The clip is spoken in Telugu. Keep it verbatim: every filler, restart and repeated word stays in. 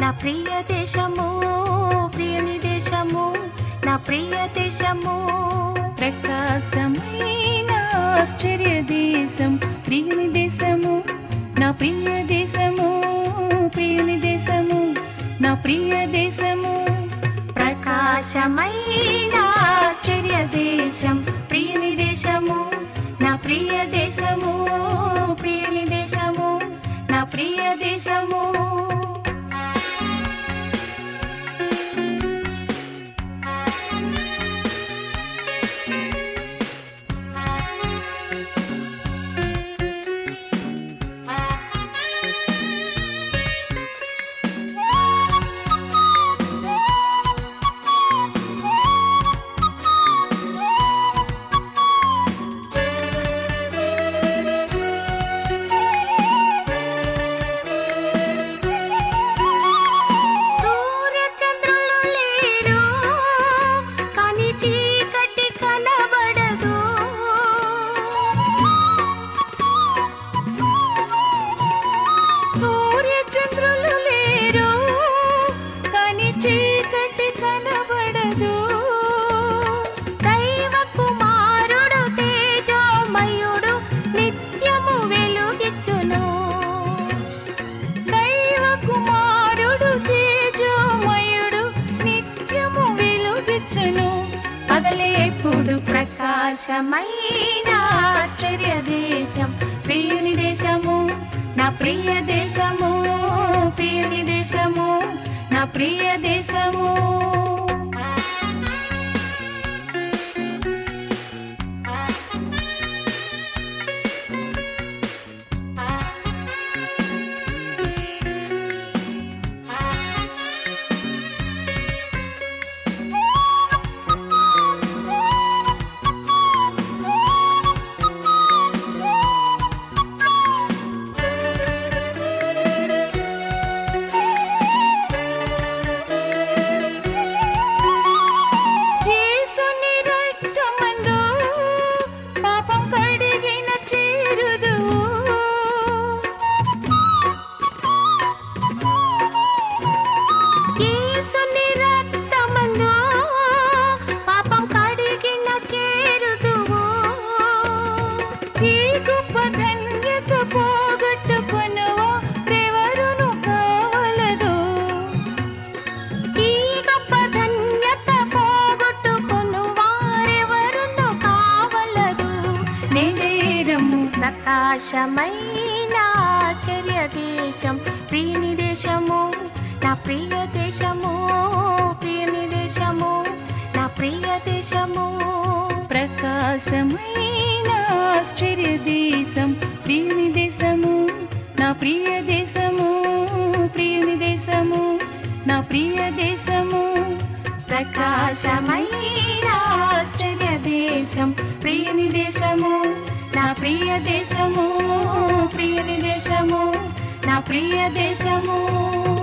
నా ప్రియ దేశము, ప్రియుని దేశము, నా ప్రియ దేశము. ప్రకాశమైన ఆశ్చర్య దేశం ప్రియుని దేశము, నా ప్రియ దేశము, ప్రియుని దేశము, నా ప్రియ దేశము. ప్రకాశమైన ఆశ్చర్య దేశం ప్రియుని దేశము, నా ప్రియ దేశము, ప్రియుని దేశము, నా ప్రియ దేశము. ప్రకాశమైన ఆశ్చర్య దేశం ప్రియుని దేశము, నా ప్రియ దేశము, ప్రియుని దేశము, నా ప్రియ దేశము. ప్రకాశమైన ఆశ్చర్య దేశం ప్రియుని దేశము, నా ప్రియ దేశము, ప్రియుని దేశము, నా ప్రియ దేశము. ప్రకాశమైన ఆశ్చర్య దేశం ప్రియుని దేశము, నా ప్రియ దేశము, ప్రియుని దేశము, నా ప్రియ దేశము. ప్రకాశమైన ఆశ్చర్య దేశం ప్రియుని దేశము, నా ప్రియ దేశము, ప్రియుని దేశము, నా ప్రియ దేశము.